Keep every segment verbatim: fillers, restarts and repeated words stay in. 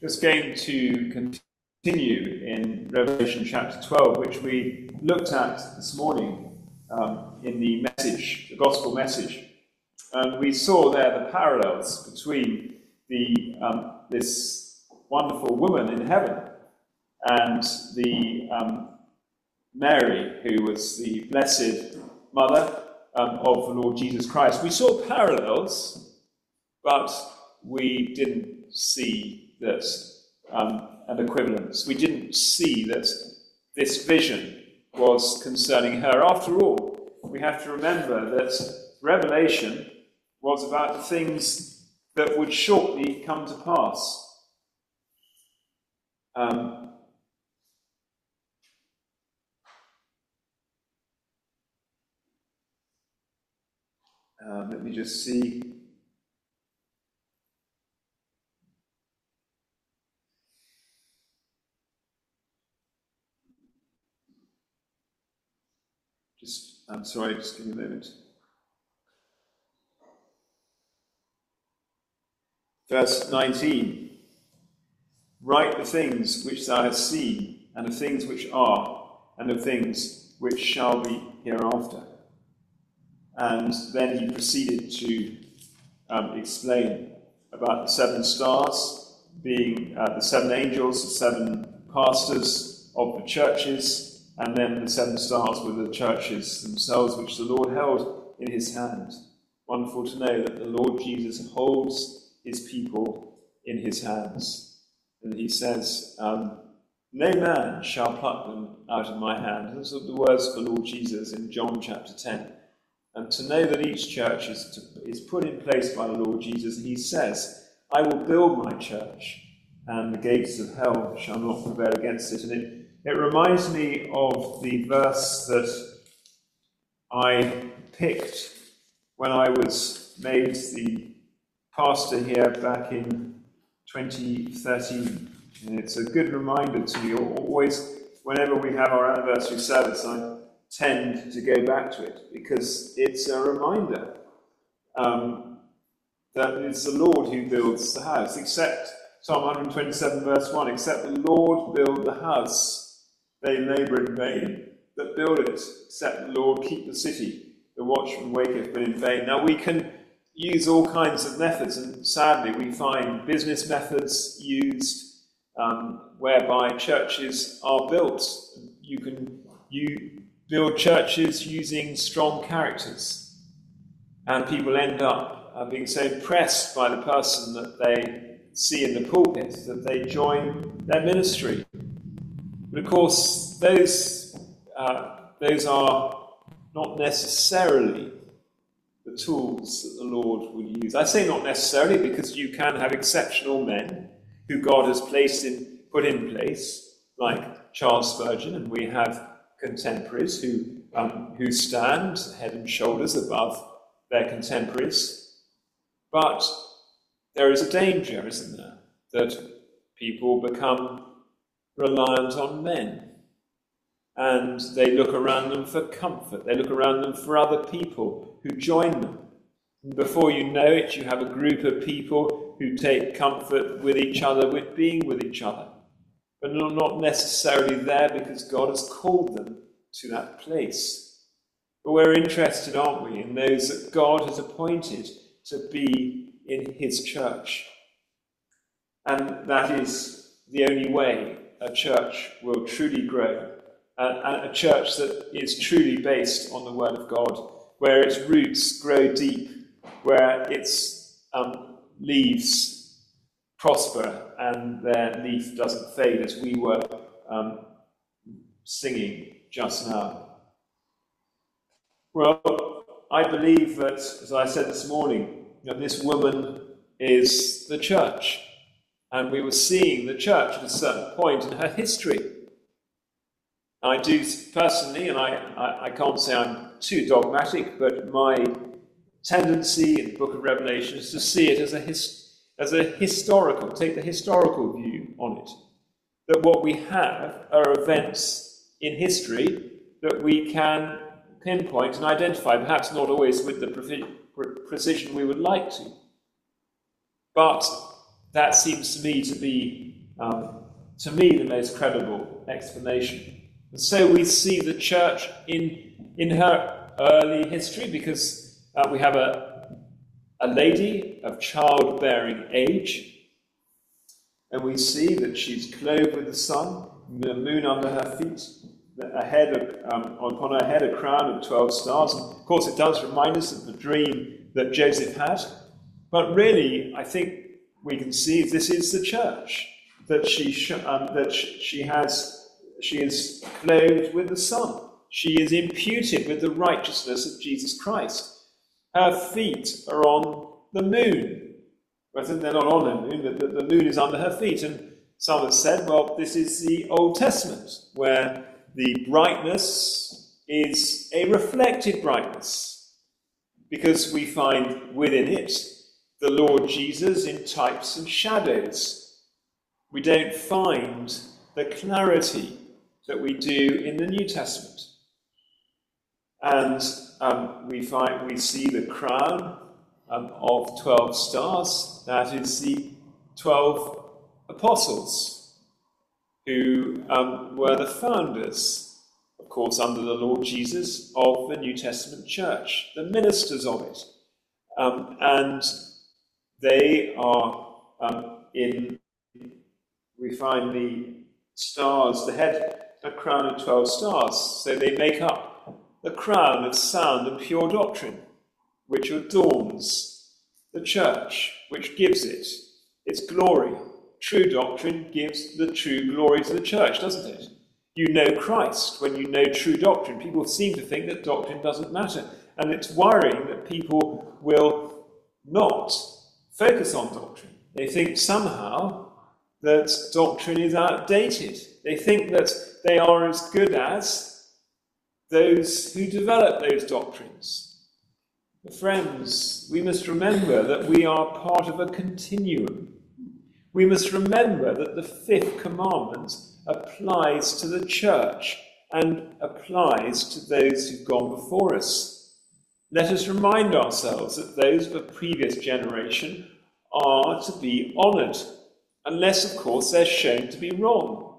just going to continue in Revelation chapter twelve, which we looked at this morning um, in the message, the gospel message. And we saw there the parallels between the um, this wonderful woman in heaven and the um, Mary, who was the blessed mother um, of the Lord Jesus Christ. We saw parallels, but we didn't see that um, an equivalence. We didn't see that this vision was concerning her. After all, we have to remember that Revelation was about the things that would shortly come to pass. Um, um, let me just see. Just, I'm sorry, just give me a moment. Verse nineteen. Write the things which thou hast seen, and the things which are, and the things which shall be hereafter. And then he proceeded to um, explain about the seven stars being uh, the seven angels, the seven pastors of the churches, and then the seven stars were the churches themselves, which the Lord held in his hand. Wonderful to know that the Lord Jesus holds his people in his hands. And he says, um, no man shall pluck them out of my hand. Those are the words of the Lord Jesus in John chapter ten. And to know that each church is, to, is put in place by the Lord Jesus, he says, I will build my church, and the gates of hell shall not prevail against it. And it, it reminds me of the verse that I picked when I was made the pastor here back in twenty thirteen. And it's a good reminder to me. Always, whenever we have our anniversary service, I tend to go back to it because it's a reminder um, that it's the Lord who builds the house. Except Psalm one twenty-seven verse one, except the Lord build the house, they labour in vain that build it. Except the Lord keep the city, the watchman waketh but in vain. Now we can use all kinds of methods, and sadly we find business methods used um, whereby churches are built. You can you build churches using strong characters, and people end up uh, being so impressed by the person that they see in the pulpit that they join their ministry. But of course, those uh, those are not necessarily the tools that the Lord would use. I say not necessarily because you can have exceptional men who God has placed in, put in place, like Charles Spurgeon, and we have contemporaries who um, who stand head and shoulders above their contemporaries. But there is a danger, isn't there, that people become reliant on men. And they look around them for comfort. They look around them for other people who join them. And before you know it, you have a group of people who take comfort with each other, with being with each other. But not necessarily there because God has called them to that place. But we're interested, aren't we, in those that God has appointed to be in his church. And that is the only way a church will truly grow. Uh, a church that is truly based on the Word of God, where its roots grow deep, where its um, leaves prosper and their leaf doesn't fade, as we were um, singing just now. Well, I believe that, as I said this morning, that this woman is the church, and we were seeing the church at a certain point in her history. I do personally, and I, I, I can't say I'm too dogmatic, but my tendency in the book of Revelation is to see it as a his, as a historical, take the historical view on it. That what we have are events in history that we can pinpoint and identify, perhaps not always with the pre- precision we would like to. But that seems to me to be um, to me, the most credible explanation. And so we see the church in, in her early history, because uh, we have a, a lady of childbearing age, and we see that she's clothed with the sun, the moon under her feet, a head of, um, upon her head a crown of twelve stars. And of course, it does remind us of the dream that Joseph had. But really, I think we can see this is the church, that she sh- um, that sh- she has, she is clothed with the sun. She is imputed with the righteousness of Jesus Christ. Her feet are on the moon. Well, they're not on the moon, but the, the moon is under her feet. And some have said, well, this is the Old Testament, where the brightness is a reflected brightness, because we find within it the Lord Jesus in types and shadows. We don't find the clarity that we do in the New Testament. And um, we find we see the crown um, of twelve stars. That is the twelve apostles, who um, were the founders, of course, under the Lord Jesus, of the New Testament church, the ministers of it. Um, and they are um, in, we find the stars, the head, a crown of twelve stars, so they make up the crown of sound and pure doctrine, which adorns the church, which gives it its glory. True doctrine gives the true glory to the church, doesn't it? You know Christ when you know true doctrine. People seem to think that doctrine doesn't matter, and it's worrying that people will not focus on doctrine. They think somehow that doctrine is outdated. They think that they are as good as those who develop those doctrines. But friends, we must remember that we are part of a continuum. We must remember that the fifth commandment applies to the church and applies to those who've gone before us. Let us remind ourselves that those of a previous generation are to be honoured, unless, of course, they're shown to be wrong.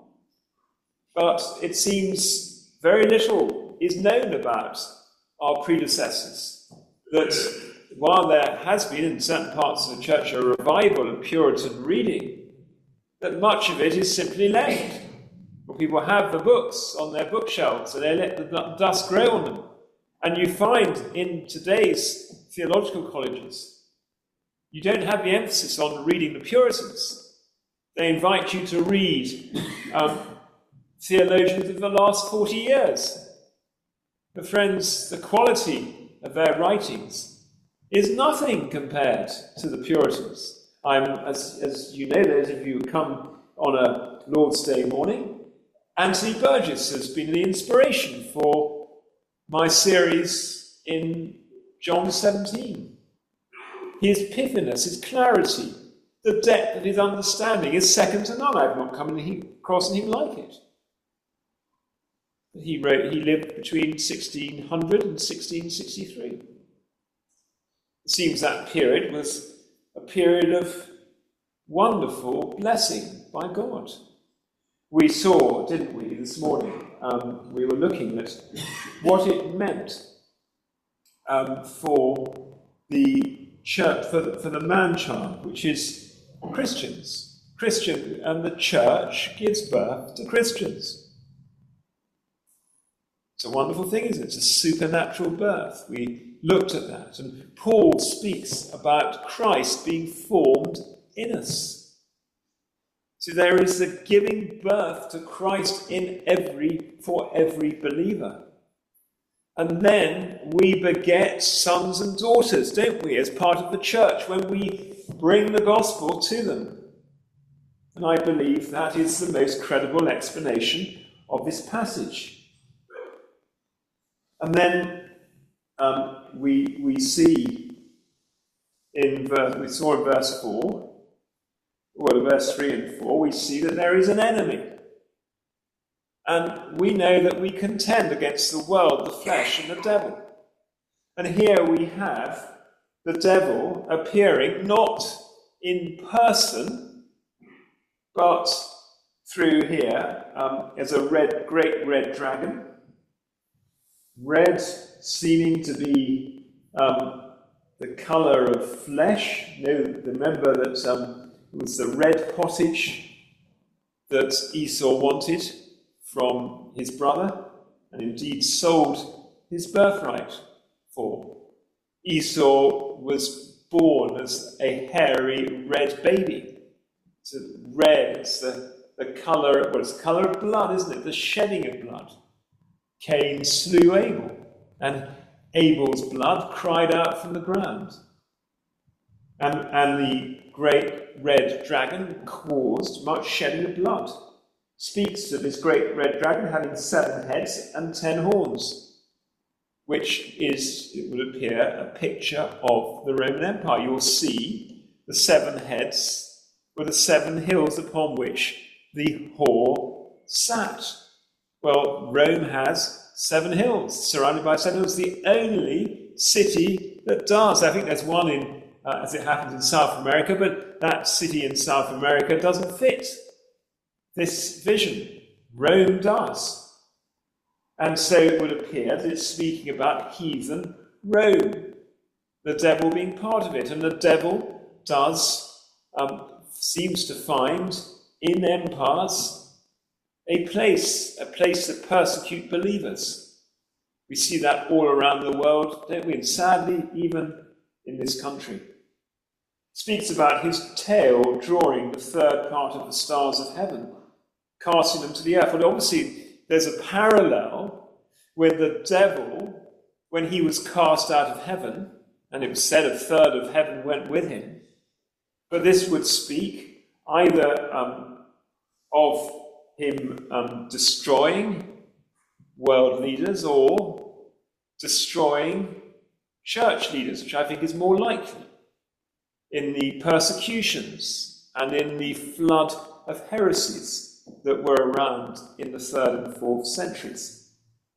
But it seems very little is known about our predecessors, that while there has been in certain parts of the church a revival of Puritan reading, that much of it is simply left. Well, people have the books on their bookshelves and they let the dust grow on them. And you find in today's theological colleges, you don't have the emphasis on reading the Puritans. They invite you to read um, theologians of the last forty years. But friends, the quality of their writings is nothing compared to the Puritans. I'm, as, as you know, those of you who come on a Lord's Day morning, Anthony Burgess has been the inspiration for my series in John seventeen. His pithiness, his clarity, the depth of his understanding is second to none. I've not come across anything like it. He wrote. He lived between sixteen hundred and sixteen sixty-three. It seems that period was a period of wonderful blessing by God. We saw, didn't we, this morning, um, we were looking at what it meant um, for the church, for the, for the man-child, which is Christians. Christian, and the church gives birth to Christians. It's a wonderful thing, isn't it? It's a supernatural birth. We looked at that, and Paul speaks about Christ being formed in us. So there is the giving birth to Christ in every, for every believer. And then we beget sons and daughters, don't we, as part of the church, when we bring the gospel to them. And I believe that is the most credible explanation of this passage. And then um, we we see in verse, we saw in verse four, well, verse three and four, we see that there is an enemy. And we know that we contend against the world, the flesh, and the devil. And here we have the devil appearing not in person, But through here um, is a red, great red dragon. Red seeming to be um, the colour of flesh. You know, remember that um, it was the red pottage that Esau wanted from his brother, and indeed sold his birthright for. Esau was born as a hairy red baby. It's a red, it's the, the colour, well, it's the colour of blood, isn't it? The shedding of blood. Cain slew Abel, and Abel's blood cried out from the ground. And, and the great red dragon caused much shedding of blood. Speaks of this great red dragon having seven heads and ten horns, which is, it would appear, a picture of the Roman Empire. You will see the seven heads were the seven hills upon which the whore sat. Well, Rome has seven hills, surrounded by seven hills. The only city that does. I think there's one in, uh, as it happens in South America, but that city in South America doesn't fit this vision. Rome does. And so it would appear that it's speaking about heathen Rome, the devil being part of it. And the devil does, um, seems to find in empires a place, a place that persecute believers. We see that all around the world, don't we? And sadly, even in this country. Speaks about his tail drawing the third part of the stars of heaven, casting them to the earth. Well, obviously, there's a parallel with the devil when he was cast out of heaven, and it was said a third of heaven went with him. But this would speak either um, of him um, destroying world leaders or destroying church leaders, which I think is more likely, in the persecutions and in the flood of heresies that were around in the third and fourth centuries.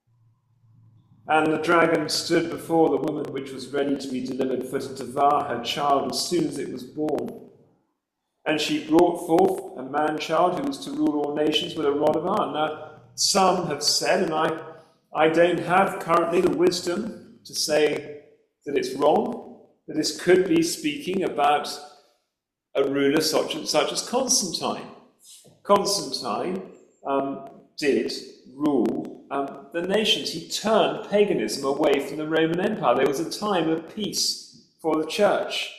And the dragon stood before the woman which was ready to be delivered for to devour her child as soon as it was born. And she brought forth a man-child who was to rule all nations with a rod of iron. Now, some have said, and I, I don't have currently the wisdom to say that it's wrong, that this could be speaking about a ruler such, such as Constantine. Constantine um, did rule um, the nations. He turned paganism away from the Roman Empire. There was a time of peace for the church.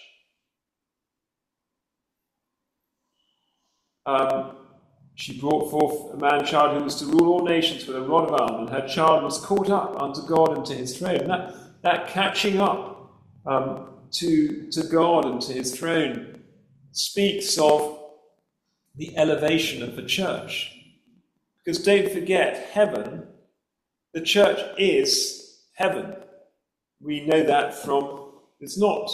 Um, she brought forth a man-child who was to rule all nations with a rod of iron, and her child was caught up unto God and to his throne. And that, that catching up um, to, to God and to his throne speaks of the elevation of the church. Because don't forget, heaven, the church is heaven. We know that from, it's not,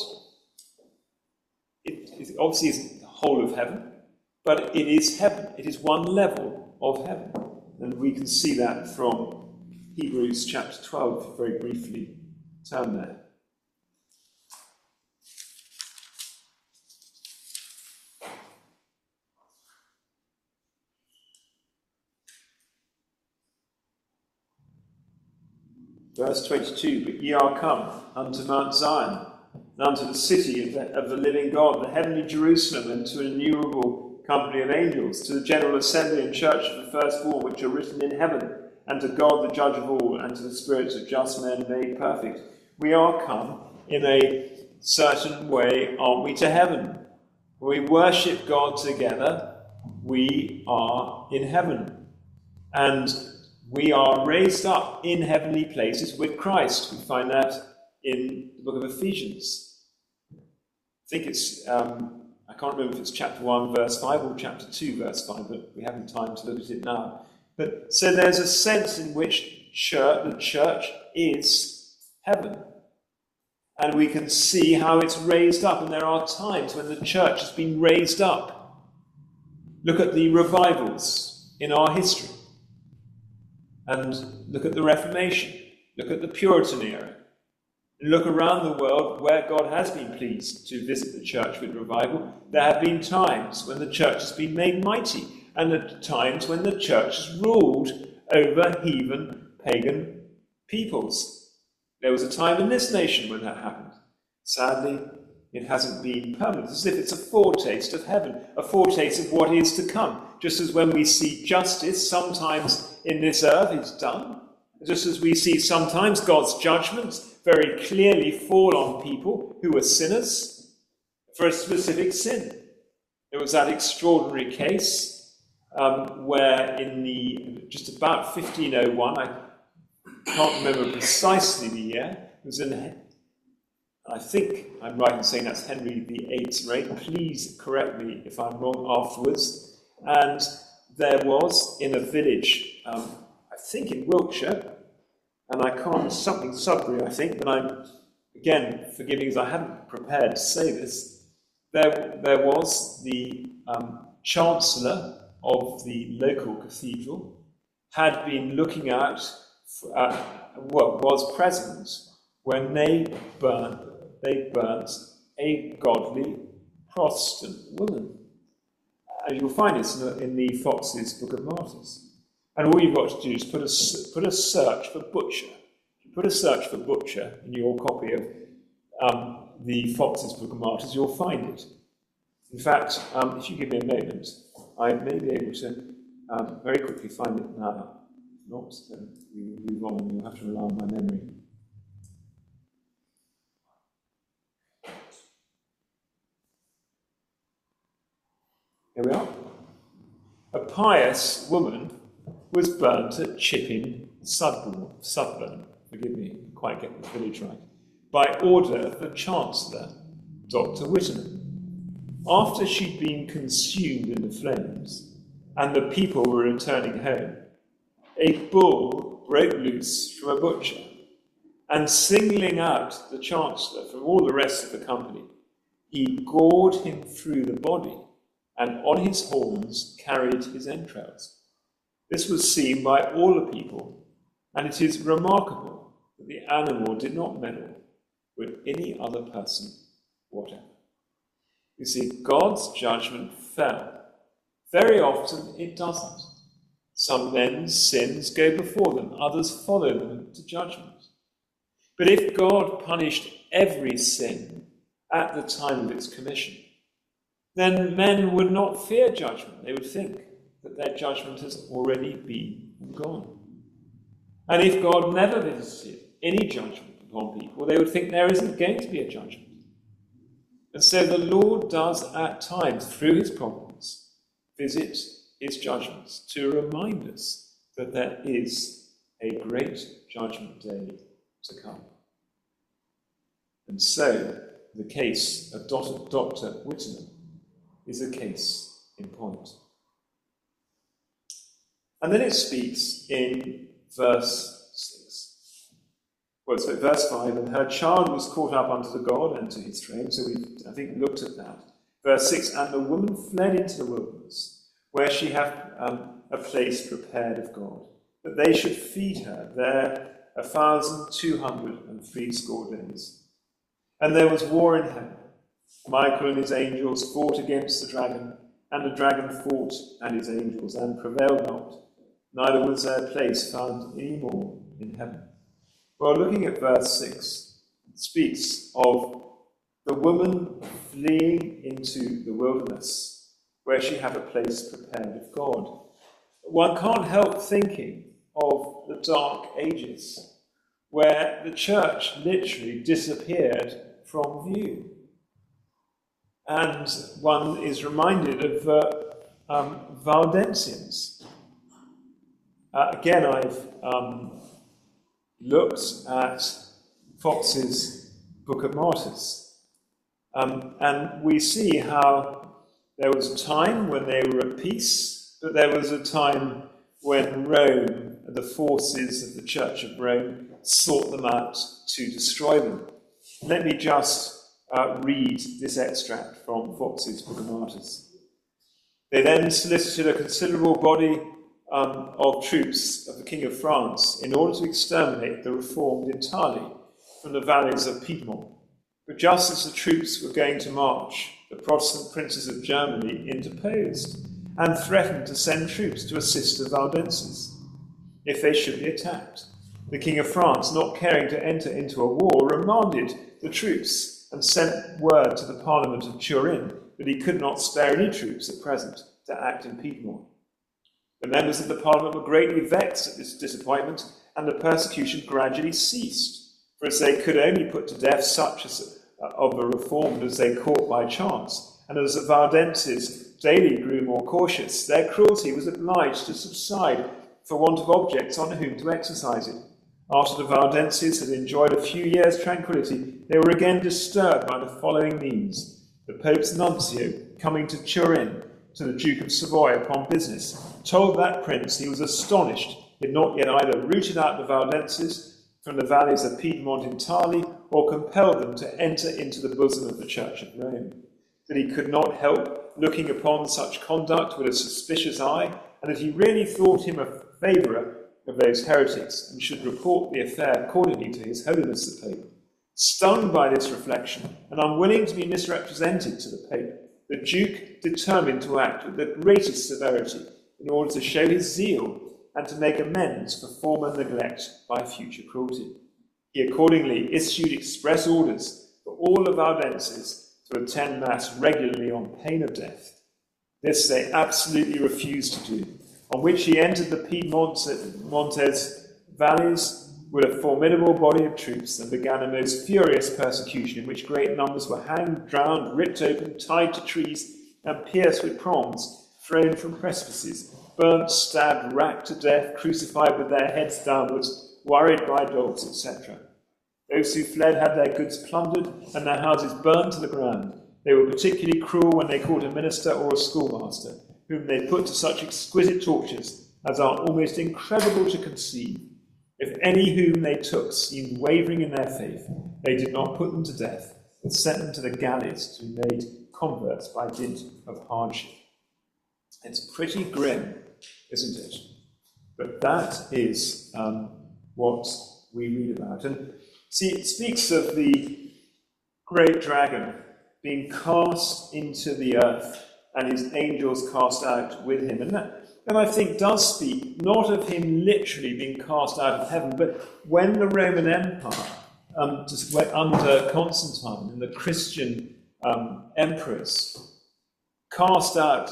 it, it obviously isn't the whole of heaven, but it is heaven. It is one level of heaven. And we can see that from Hebrews chapter twelve, very briefly turn there. Verse twenty-two, but ye are come unto Mount Zion, and unto the city of the, of the living God, the heavenly Jerusalem, and to an innumerable company of angels, to the general assembly and church of the firstborn which are written in heaven, and to God the judge of all, and to the spirits of just men made perfect. We are come in a certain way, aren't we, to heaven? When we worship God together, we are in heaven. And we are raised up in heavenly places with Christ. We find that in the book of Ephesians. I think it's... Um, I can't remember if it's chapter one, verse five, or chapter two, verse five, but we haven't time to look at it now. But so there's a sense in which church, the church is heaven. And we can see how it's raised up, and there are times when the church has been raised up. Look at the revivals in our history. And look at the Reformation. Look at the Puritan era. Look around the world where God has been pleased to visit the church with revival. There have been times when the church has been made mighty, and at times when the church has ruled over heathen, pagan peoples. There was a time in this nation when that happened. Sadly, it hasn't been permanent, as if it's a foretaste of heaven, a foretaste of what is to come. Just as when we see justice sometimes in this earth is done, just as we see sometimes God's judgments very clearly fall on people who are sinners for a specific sin. There was that extraordinary case um, where in the just about fifteen oh one, I can't remember precisely the year, it was in, I think I'm right in saying that's Henry the Eighth's reign. Please correct me if I'm wrong afterwards. And there was in a village, um, I think in Wiltshire, and I can't, something Sudbury, I think, but I'm, again, forgive me because I hadn't prepared to say this. There, there was the um, Chancellor of the local cathedral had been looking out at what was present when they burnt, they burnt a godly Protestant woman. And you'll find this in the, in the Fox's Book of Martyrs. And all you've got to do is put a, put a search for butcher. If you put a search for butcher in your copy of um, the Fox's Book of Martyrs, you'll find it. In fact, um, if you give me a moment, I may be able to um, very quickly find it now. If not, then we will move on and you'll have to rely on my memory. Here we are. A pious woman was burnt at Chipping, Sudburn, Sudburn, forgive me, I didn't quite get the village right, by order of the Chancellor, Doctor Whittenham. After she'd been consumed in the flames, and the people were returning home, a bull broke loose from a butcher, and singling out the Chancellor from all the rest of the company, he gored him through the body, and on his horns carried his entrails. This was seen by all the people, and it is remarkable that the animal did not meddle with any other person whatever. You see, God's judgment fell. Very often it doesn't. Some men's sins go before them, others follow them to judgment. But if God punished every sin at the time of its commission, then men would not fear judgment. They would think that their judgment has already been gone. And if God never visited any judgment upon people, they would think there isn't going to be a judgment. And so the Lord does at times, through his providence, visit his judgments to remind us that there is a great judgment day to come. And so the case of Doctor Whittenham is a case in point. And then it speaks in verse six. Well, so verse five, and her child was caught up unto the God and to his throne. So we, I think, looked at that. Verse six, and the woman fled into the wilderness, where she had um, a place prepared of God, that they should feed her there a thousand two hundred and threescore days. And there was war in heaven. Michael and his angels fought against the dragon, and the dragon fought and his angels, and prevailed not. Neither was their place found any more in heaven. Well, looking at verse six, it speaks of the woman fleeing into the wilderness, where she had a place prepared of God. One can't help thinking of the Dark Ages, where the church literally disappeared from view. And one is reminded of uh, um, Valdensians. Uh, again, I've um, looked at Fox's Book of Martyrs. Um, and we see how there was a time when they were at peace, but there was a time when Rome, the forces of the Church of Rome, sought them out to destroy them. Let me just uh, read this extract from Fox's Book of Martyrs. They then solicited a considerable body um, of troops of the King of France in order to exterminate the Reformed entirely, from the valleys of Piedmont. But just as the troops were going to march, the Protestant princes of Germany interposed and threatened to send troops to assist the Valdenses if they should be attacked. The King of France, not caring to enter into a war, remanded the troops and sent word to the Parliament of Turin that he could not spare any troops at present to act in Piedmont. The members of the Parliament were greatly vexed at this disappointment, and the persecution gradually ceased, for as they could only put to death such as, uh, of the reformed as they caught by chance, and as the Valdenses daily grew more cautious, their cruelty was obliged to subside for want of objects on whom to exercise it. After the Valdenses had enjoyed a few years' tranquillity, they were again disturbed by the following means. The Pope's nuncio, coming to Turin, to the Duke of Savoy upon business, told that prince he was astonished he had not yet either rooted out the Valdenses from the valleys of Piedmont entirely, or compelled them to enter into the bosom of the Church of Rome. That he could not help looking upon such conduct with a suspicious eye, and that he really thought him a favourer of those heretics, and should report the affair accordingly to His Holiness the Pope. Stung by this reflection, and unwilling to be misrepresented to the Pope, the Duke determined to act with the greatest severity in order to show his zeal and to make amends for former neglect by future cruelty. He accordingly issued express orders for all the Valdenses to attend Mass regularly on pain of death. This they absolutely refused to do, on which he entered the Piedmontes valleys with a formidable body of troops and began a most furious persecution in which great numbers were hanged, drowned, ripped open, tied to trees, and pierced with prongs, thrown from precipices, burnt, stabbed, racked to death, crucified with their heads downwards, worried by dogs, et cetera. Those who fled had their goods plundered and their houses burned to the ground. They were particularly cruel when they caught a minister or a schoolmaster, whom they put to such exquisite tortures as are almost incredible to conceive. If any whom they took seemed wavering in their faith, they did not put them to death, but sent them to the galleys to be made converts by dint of hardship. It's pretty grim, isn't it? But that is um, what we read about. And see, it speaks of the great dragon being cast into the earth and his angels cast out with him. And that, and I think, does speak not of him literally being cast out of heaven, but when the Roman Empire, um, just went under Constantine and the Christian um, emperors, cast out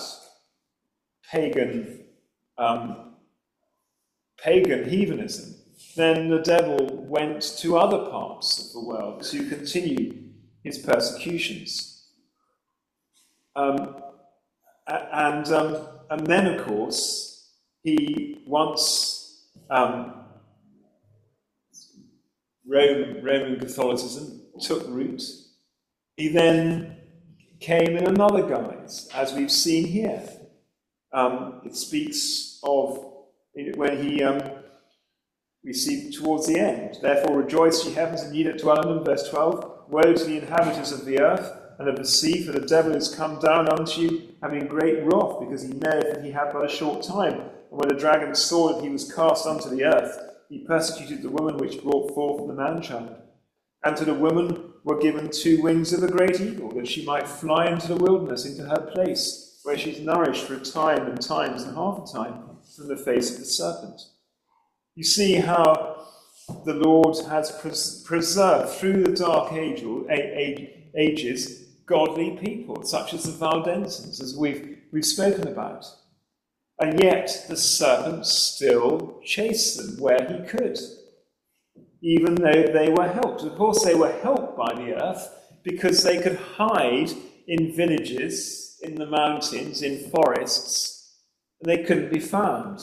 pagan, um, pagan heathenism, then the devil went to other parts of the world to continue his persecutions. Um, and um, and then, of course, he once um, Rome, Roman Catholicism took root. He then came in another guise, as we've seen here. Um, it speaks of when he, um, we see towards the end, therefore rejoice, ye heavens, and ye that dwell in them, verse twelve. Woe to the inhabitants of the earth and of the sea, for the devil is come down unto you, having great wrath, because he knoweth that he had but a short time. And when the dragon saw that he was cast unto the earth, he persecuted the woman which brought forth the man-child. And to the woman were given two wings of a great eagle, that she might fly into the wilderness, into her place, where she is nourished for a time and times and half a time from the face of the serpent. You see how the Lord has pres- preserved through the dark age, age, ages godly people, such as the Valdenses, as we've, we've spoken about. And yet the serpent still chased them where he could, even though they were helped. Of course, they were helped by the earth because they could hide in villages, in the mountains, in forests, and they couldn't be found.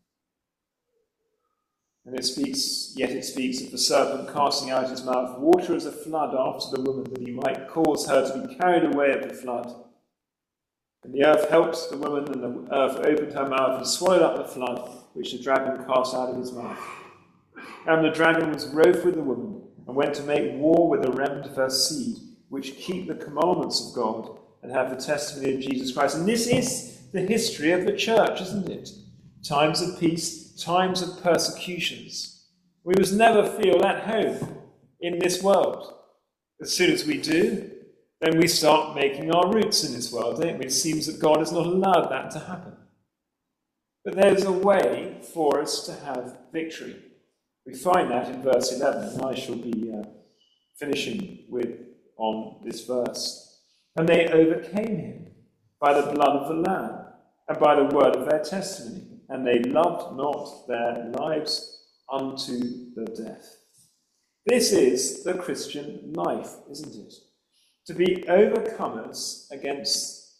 And it speaks, yet it speaks of the serpent casting out his mouth water as a flood after the woman, that he might cause her to be carried away of the flood. And the earth helped the woman, and the earth opened her mouth and swallowed up the flood, which the dragon cast out of his mouth. And the dragon was wroth with the woman, and went to make war with the remnant of her seed, which keep the commandments of God, and have the testimony of Jesus Christ. And this is the history of the church, isn't it? Times of peace, times of persecutions. We must never feel at home in this world. As soon as we do, then we start making our roots in this world, don't we? It seems that God has not allowed that to happen. But there's a way for us to have victory. We find that in verse eleven, and I shall be uh, finishing with on this verse. And they overcame him by the blood of the Lamb and by the word of their testimony, and they loved not their lives unto the death. This is the Christian life, isn't it? To be overcomers against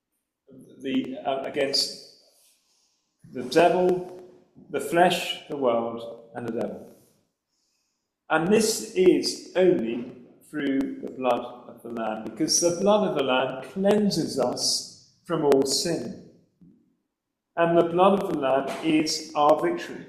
the uh, against the devil, the flesh, the world, and the devil. And this is only through the blood of the Lamb, because the blood of the Lamb cleanses us from all sin. And the blood of the Lamb is our victory.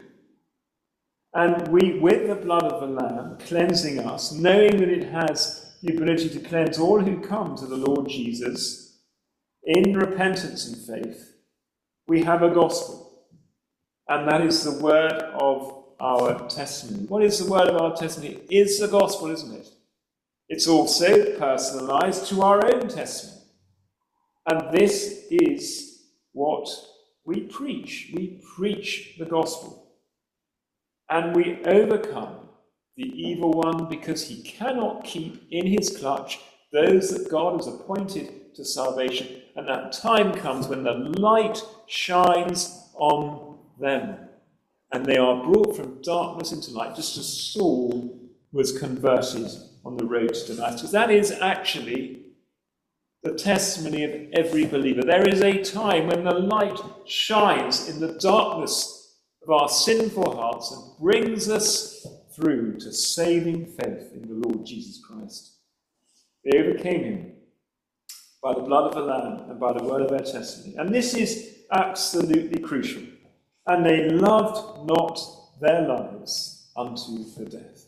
And we, with the blood of the Lamb cleansing us, knowing that it has the ability to cleanse all who come to the Lord Jesus in repentance and faith, we have a gospel. And that is the word of our testimony. What is the word of our testimony? It is the gospel, isn't it? It's also personalized to our own testimony. And this is what we preach. We preach the gospel. And we overcome the evil one because he cannot keep in his clutch those that God has appointed to salvation. And that time comes when the light shines on them. And they are brought from darkness into light, just as Saul was converted on the road to Damascus. That is actually the testimony of every believer. There is a time when the light shines in the darkness of our sinful hearts and brings us through to saving faith in the Lord Jesus Christ. They overcame him by the blood of the Lamb and by the word of their testimony. And this is absolutely crucial. And they loved not their lives unto the death.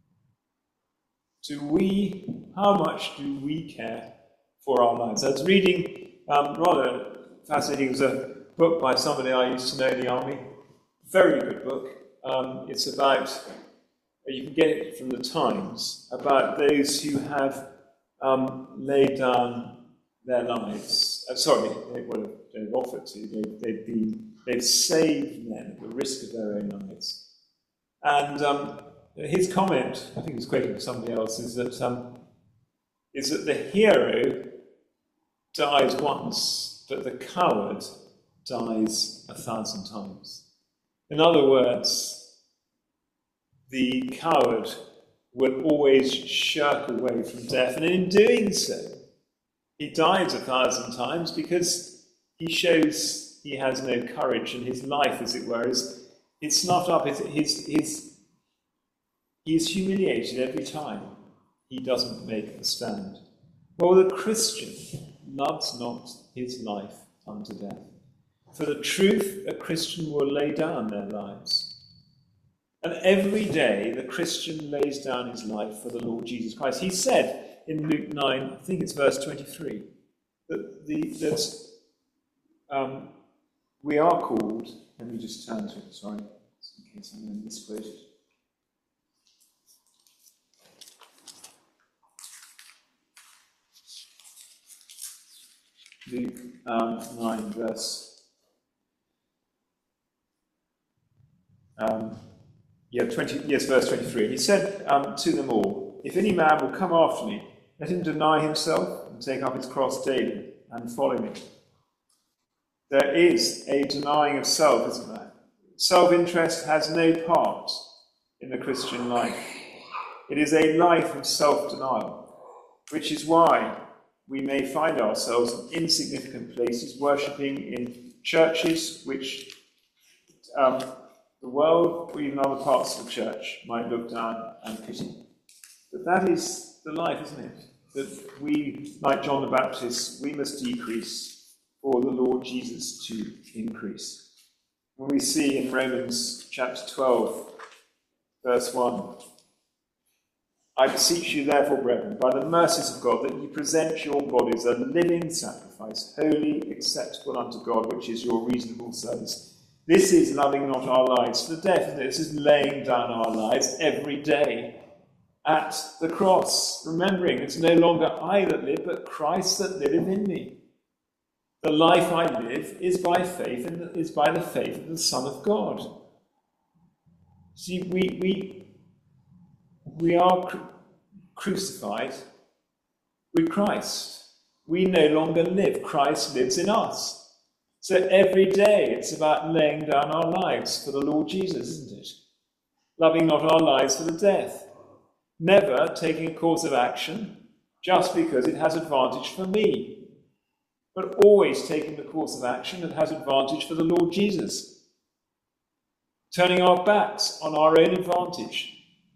Do we, how much do we care for our lives? I was reading, um, rather fascinating, it was a book by somebody I used to know in the army. Very good book. Um, it's about, you can get it from the Times, about those who have um, laid down their lives. Uh, sorry, they, well, they've offered to. They, they've been, they've saved men at the risk of their own lives. And um, his comment, I think he was quoting from somebody else, is that um, is that the hero dies once, but the coward dies a thousand times. In other words, the coward will always shirk away from death, and in doing so, he dies a thousand times because he shows he has no courage, and his life, as it were, is, is snuffed up. His, his, his, he is humiliated every time he doesn't make a stand. Well, the Christian loves not his life unto death. For the truth, a Christian will lay down their lives. And every day, the Christian lays down his life for the Lord Jesus Christ. He said in Luke nine, I think it's verse twenty-three, that, the, that um, we are called, let me just turn to it, sorry, in case I'm going to misquote it. Luke um, nine, verse um, yeah, twenty, yes, verse twenty-three. He said um, to them all, "If any man will come after me, let him deny himself and take up his cross daily and follow me." There is a denying of self, isn't there? Self-interest has no part in the Christian life. It is a life of self-denial, which is why we may find ourselves in insignificant places, worshipping in churches which um, the world, or even other parts of the church, might look down and pity. But that is the life, isn't it? That we, like John the Baptist, we must decrease for the Lord Jesus to increase. When we see in Romans chapter twelve, verse one, "I beseech you therefore, brethren, by the mercies of God, that ye present your bodies a living sacrifice, holy, acceptable unto God, which is your reasonable service." This is loving not our lives to the death. This is laying down our lives every day at the cross, remembering it's no longer I that live, but Christ that liveth in me. The life I live is by faith, and is by the faith of the Son of God. See, we we we are cru- crucified with Christ. We no longer live. Christ lives in us. So every day it's about laying down our lives for the Lord Jesus, isn't it? Loving not our lives for the death. Never taking a course of action just because it has advantage for me, but always taking the course of action that has advantage for the Lord Jesus. Turning our backs on our own advantage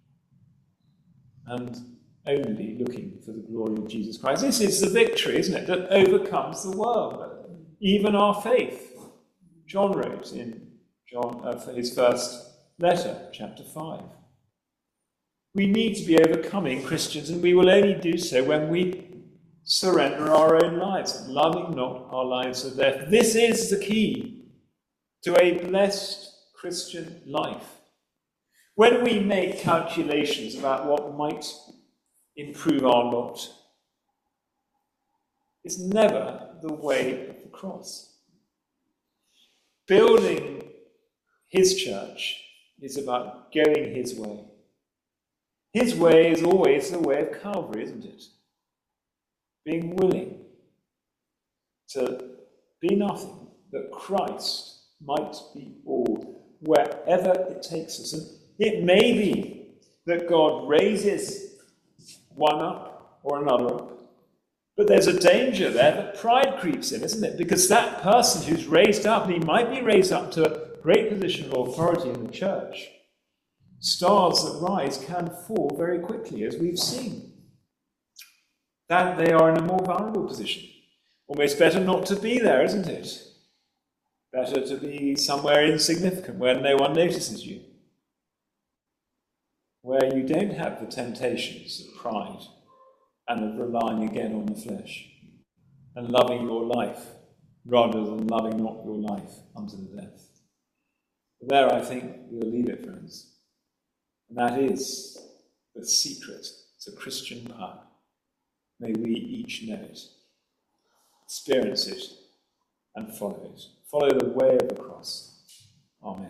and only looking for the glory of Jesus Christ. This is the victory, isn't it, that overcomes the world, even our faith. John wrote in John uh, for his first letter, chapter five. We need to be overcoming Christians, and we will only do so when we surrender our own lives, loving not our lives to death. This is the key to a blessed Christian life. When we make calculations about what might improve our lot, it's never the way of the cross. Building his church is about going his way. His way is always the way of Calvary, isn't it? Being willing to be nothing, that Christ might be all, wherever it takes us. And it may be that God raises one up or another up, but there's a danger there that pride creeps in, isn't it? Because that person who's raised up, he might be raised up to a great position of authority in the church. Stars that rise can fall very quickly, as we've seen. That they are in a more vulnerable position. Almost better not to be there, isn't it? Better to be somewhere insignificant where no one notices you. Where you don't have the temptations of pride and of relying again on the flesh and loving your life rather than loving not your life unto the death. But there I think we'll leave it, friends. And that is the secret to Christian power. May we each know it, experience it, and follow it. Follow the way of the cross. Amen.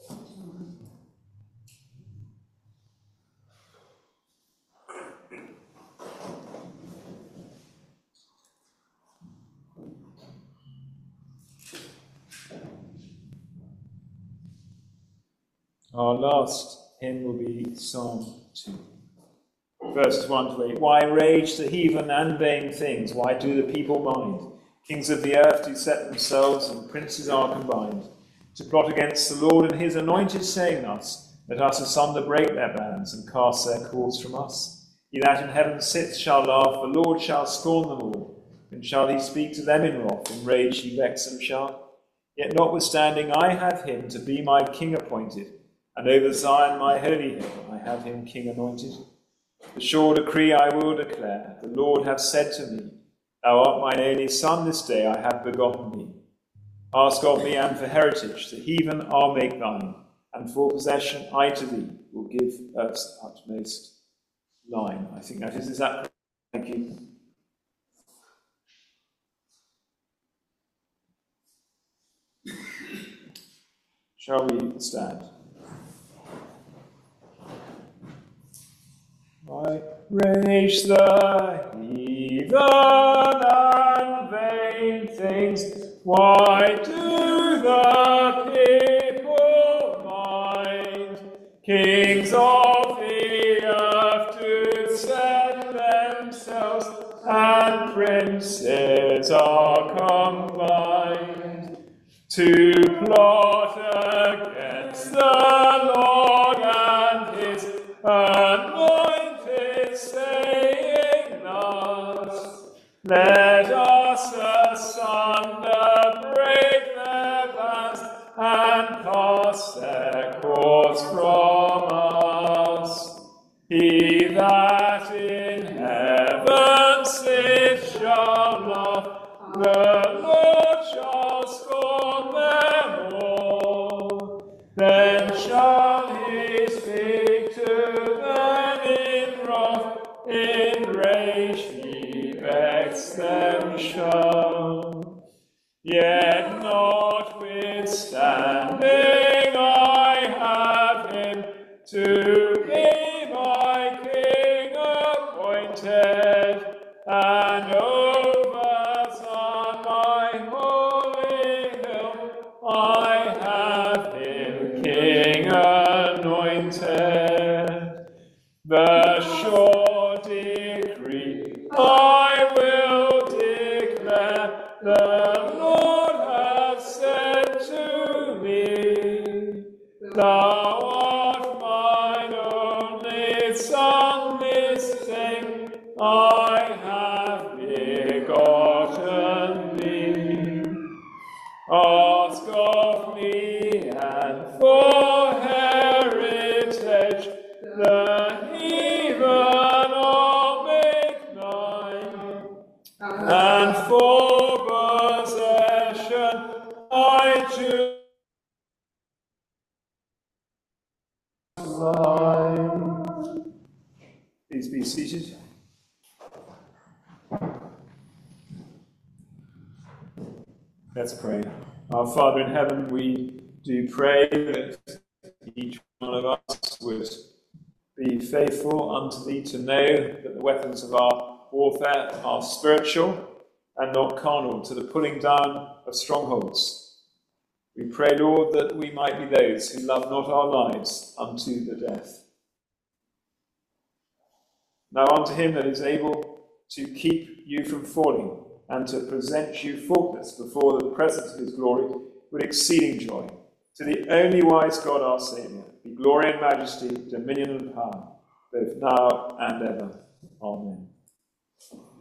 Our last hymn will be Psalm two. Verses one to eight. Why rage the heathen and vain things? Why do the people mind? Kings of the earth do set themselves, and princes are combined, to plot against the Lord and his anointed, saying thus, let us asunder break their bands, and cast their cords from us. He that in heaven sits shall laugh, the Lord shall scorn them all. Then shall he speak to them in wrath, in rage he vex them shall. Yet notwithstanding I have him to be my king appointed, and over Zion my holy hill I have him king anointed. The sure decree I will declare, the Lord hath said to me, thou art mine only son, this day I have begotten thee. Ask of me, and for heritage the heathen I'll make thine, and for possession I to thee will give earth's utmost line. I think that is exactly. Thank you. Shall we stand? Why rage the heathen and vain things? Why do the people mind? Kings of the earth do set themselves, and princes are combined to plot against the Lord and his anointed, saying thus, let us asunder break their bands, and cast their cords from us. He that in heaven sits shall laugh, the Lord shall scorn them all. Then shall he speak to them in in rage he vexed them shall. Yet notwithstanding I have him to be my king appointed, and over Zion my holy hill I have him king anointed. The sure decree I will declare, the Lord hath said to me, Thou art mine only Son, this day I have begotten thee. Ask of me, and for heritage the heathen I'll make thine, and for possession I choose thine. Please be seated. Let's pray. Our Father in heaven, we do pray that each one of us would be faithful unto thee, to know that the weapons of our warfare are spiritual and not carnal, to the pulling down of strongholds. We pray, Lord, that we might be those who love not our lives unto the death. Now unto him that is able to keep you from falling, and to present you faultless before the presence of his glory with exceeding joy. To the only wise God our Saviour, be glory and majesty, dominion and power, both now and ever. Amen.